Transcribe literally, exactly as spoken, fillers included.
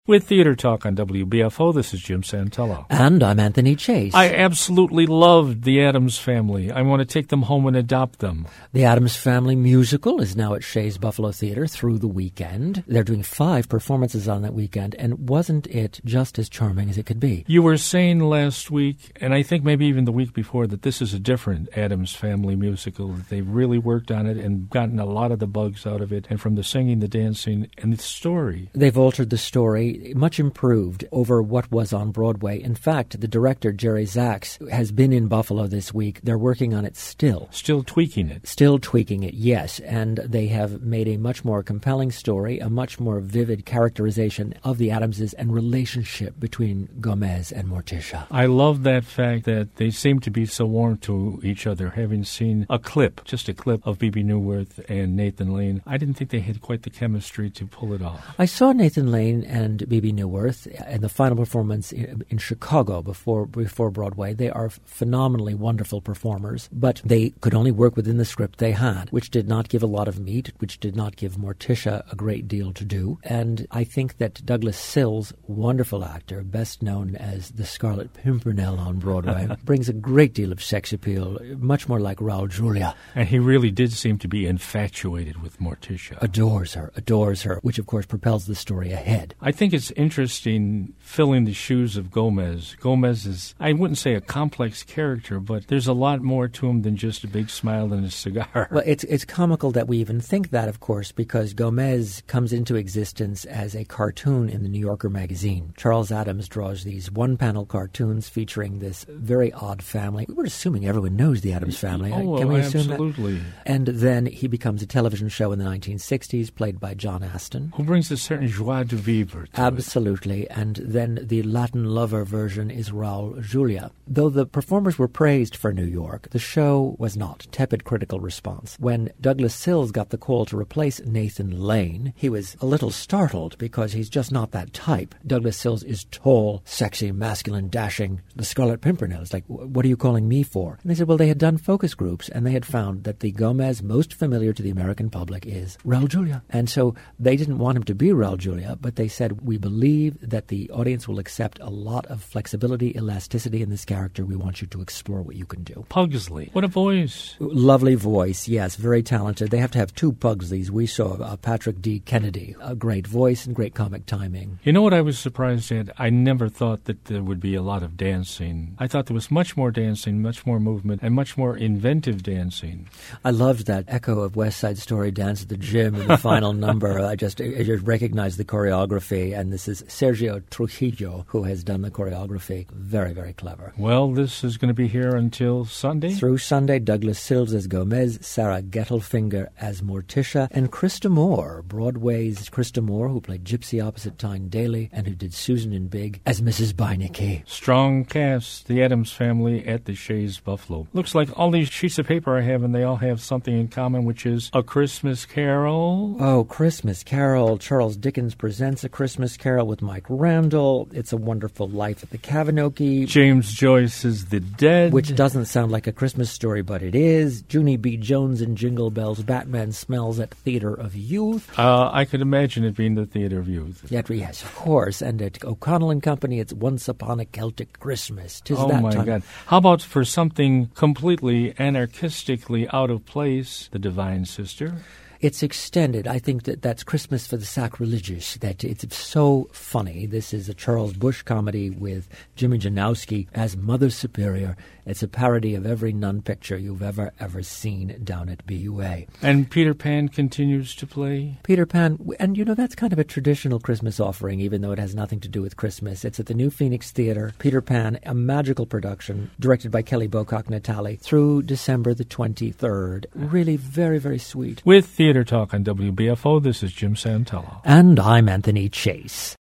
With Theater Talk on W B F O, this is Jim Santello. And I'm Anthony Chase. I absolutely loved The Addams Family. I want to take them home and adopt them. The Addams Family musical is now at Shea's Buffalo Theater through the weekend. They're doing five performances on that weekend, and wasn't it just as charming as it could be? You were saying last week, and I think maybe even the week before, that this is a different Addams Family musical. That they've really worked on it and gotten a lot of the bugs out of it, and from the singing, the dancing, and the story. They've altered the story. Much improved over what was on Broadway. In fact, the director, Jerry Zaks, has been in Buffalo this week. They're working on it still. Still tweaking it. Still tweaking it, yes. And they have made a much more compelling story, a much more vivid characterization of the Addamses and relationship between Gomez and Morticia. I love that fact that they seem to be so warm to each other, having seen a clip, just a clip of Bebe Neuwirth and Nathan Lane. I didn't think they had quite the chemistry to pull it off. I saw Nathan Lane and Bebe Neuwirth and the final performance in, in Chicago before before Broadway. They are phenomenally wonderful performers, but they could only work within the script they had, which did not give a lot of meat, which did not give Morticia a great deal to do. And I think that Douglas Sills, wonderful actor, best known as the Scarlet Pimpernel on Broadway, brings a great deal of sex appeal, much more like Raul Julia. And he really did seem to be infatuated with Morticia. Adores her, adores her, which of course propels the story ahead. I think it's interesting filling the shoes of Gomez. Gomez is, I wouldn't say a complex character, but there's a lot more to him than just a big smile and a cigar. Well, it's it's comical that we even think that, of course, because Gomez comes into existence as a cartoon in the New Yorker magazine. Charles Addams draws these one-panel cartoons featuring this very odd family. We're assuming everyone knows the Addams Family. Oh, Can we assume absolutely. that? And then he becomes a television show in the nineteen sixties, played by John Aston. Who brings a certain joie de vivre to Absolutely. Absolutely, and then the Latin lover version is Raul Julia. Though the performers were praised for New York, the show was not. Tepid critical response. When Douglas Sills got the call to replace Nathan Lane, he was a little startled because he's just not that type. Douglas Sills is tall, sexy, masculine, dashing. The Scarlet Pimpernel is like, what are you calling me for? And they said, well, they had done focus groups, and they had found that the Gomez most familiar to the American public is Raul Julia. And so they didn't want him to be Raul Julia, but they said, we believe that the audience will accept a lot of flexibility, elasticity in this character. We want you to explore what you can do. Pugsley. What a voice. Lovely voice, yes, very talented. They have to have two Pugsleys. We saw uh, Patrick D. Kennedy, a great voice and great comic timing. You know what I was surprised at? I never thought that there would be a lot of dancing. I thought there was much more dancing, much more movement, and much more inventive dancing. I loved that echo of West Side Story dance at the gym in the final number. I just, I just recognized the choreography, and this is Sergio Trujillo, who has done the choreography. Very, very clever. Well, this is going to be here until Sunday? Through Sunday, Douglas Sills as Gomez, Sarah Gettelfinger as Morticia, and Krista Moore, Broadway's Krista Moore, who played Gypsy opposite Tyne Daly, and who did Susan in Big, as Missus Beinecke. Strong cast, the Addams Family at the Shea's Buffalo. Looks like all these sheets of paper I have, and they all have something in common, which is A Christmas Carol. Oh, Christmas Carol. Charles Dickens presents A Christmas Carol with Mike Randall. It's a Wonderful Life at the Kavanaugh. James Joyce's The Dead. Which doesn't sound like a Christmas story, but it is. Junie B. Jones and Jingle Bells. Batman Smells at Theater of Youth. Uh, I could imagine it being the Theater of Youth. Yet, yes, of course. And at O'Connell and Company, it's Once Upon a Celtic Christmas. 'Tis oh, that my time. God. How about for something completely anarchistically out of place, The Divine Sister? It's extended. I think that that's Christmas for the sacrilegious, that it's so funny. This is a Charles Busch comedy with Jimmy Janowski as Mother Superior. It's a parody of every nun picture you've ever, ever seen down at B U A. And Peter Pan continues to play? Peter Pan, and you know, that's kind of a traditional Christmas offering, even though it has nothing to do with Christmas. It's at the New Phoenix Theater. Peter Pan, a magical production, directed by Kelly Bocock Natali, through December the twenty-third. Really very, very sweet. With Theater Talk on W B F O, this is Jim Santello. And I'm Anthony Chase.